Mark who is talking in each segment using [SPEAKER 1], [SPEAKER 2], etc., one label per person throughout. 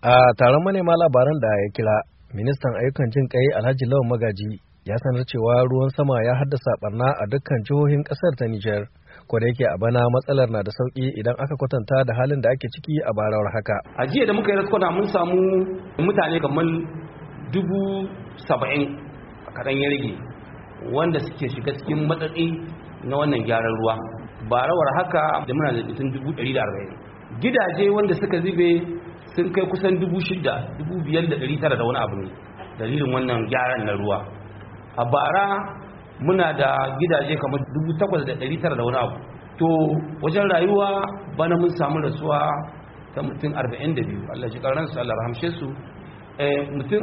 [SPEAKER 1] A taron manema labaran da ya kira, ministan ayyukan jin kai Alhaji Lawan Magaji ya sanar cewa ruwan sama ya haddasa barna a dukkan jihohin kasar ta Nijar. Ko da yake a bana matsalar na da sauki idan aka kwatanta da halin da ake ciki a barawar haka.
[SPEAKER 2] A jiya da muka yi raskwana mun samu mutane kamar 70,000 kaɗan ya rage wanda suke shiga cikin matsatsi na wannan gyaran ruwa. Barawar haka da muna da mutum 140. Gidaje wanda suka zube sun kai kusan 6,500 da wani abu ne dalilin wannan gyaran na ruwa. A bara muna da gidaje kamar 8,900 da wani abu. To wajen rayuwa bana mun samu rasuwa ta mutum 42, Allah shi karansu, Allah rahamshe su. Mutum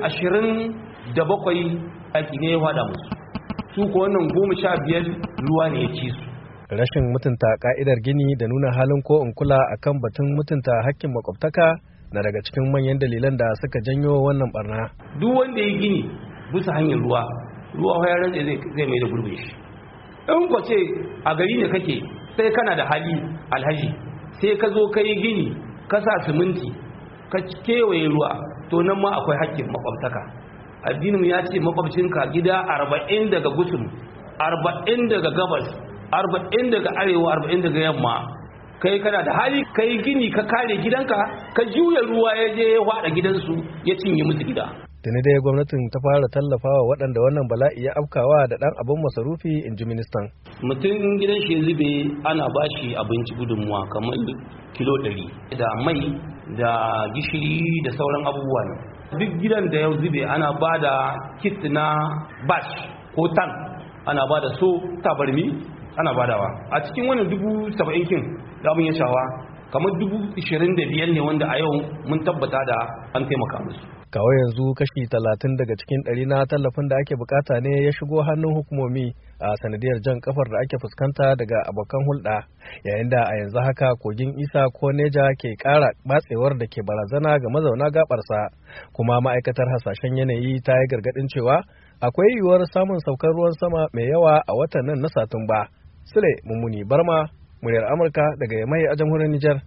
[SPEAKER 2] 27 aiki ne ya fada musu, su ko wannan 15 ruwa ne ya ci su.
[SPEAKER 1] Rashin mutunta ka'idar gini da nuna halin ko in kula akan batun mutunta hakkin makwabtaka na daga cikin manyan dalilan da suka janyo wannan barna.
[SPEAKER 2] Duk wanda ya gini bisa hanyar ruwa ya rantse zai mai da gurbin shi. In ko ce a gari ne kake sai kana da hali alhaji sai ka zo ka yi gini ka sa siminti ka kewaye ruwa, to nan ma akwai hakkin makwabtaka. Addinin ya ce makwabcinka gida 40 daga gusum, 40 daga gabas, 40 daga arewa, 40 daga yamma. Kai kana da hali kai gini ka kare gidanka, ka juya ruwa ya je ya hwada gidansu ya cinye musu gida.
[SPEAKER 1] Tuni dai gwamnatin ta fara tallafawa waɗanda wannan bala'i ya afkawa da ɗan abin masarufi, in ji ministan.
[SPEAKER 2] Mutum gidan shi zube ana bashi abinci gudunmuwa kamar kilo 100 da mai da gishiri da sauran abubuwa ne. Duk gidan da ya zube ana ba da kit na bash ko tan, ana ba da so tabarmi ana badawa. A cikin wannan 70,000 kin da mun ya shawa kamar 25,000 ne wanda a yau mun tabbata da an taimaka musu.
[SPEAKER 1] Kawai yanzu kashi 30 daga cikin 100 na tallafin da ake bukata ne ya shigo hannun hukumomi a sanadiyar jan kafar da ake fuskanta daga abokan hulɗa, yayin da a yanzu haka kogin Isa ko Neja ke ƙara batsewar da ke barazana ga mazauna gabarsa. Kuma ma'aikatar hasashen yanayi ta yi gargaɗin cewa akwai yiwuwar samun saukar ruwan sama mai yawa a watan nan na Satumba. Sule Mummuni Barma, muryar Amurka daga Yamai a jamhuriyar Nijar.